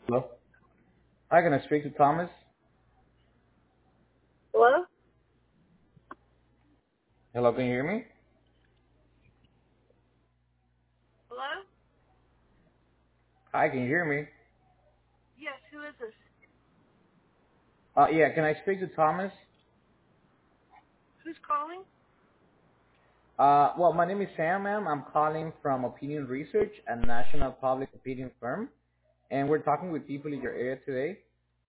Hello. Hi, can I speak to Thomas? Hello? Hello, can you hear me? Hello? Hi, can you hear me? Yes, who is this? Yeah, can I speak to Thomas? Who's calling? Well, my name is Sam, ma'am. I'm calling from Opinion Research, a national public opinion firm, and we're talking with people in your area today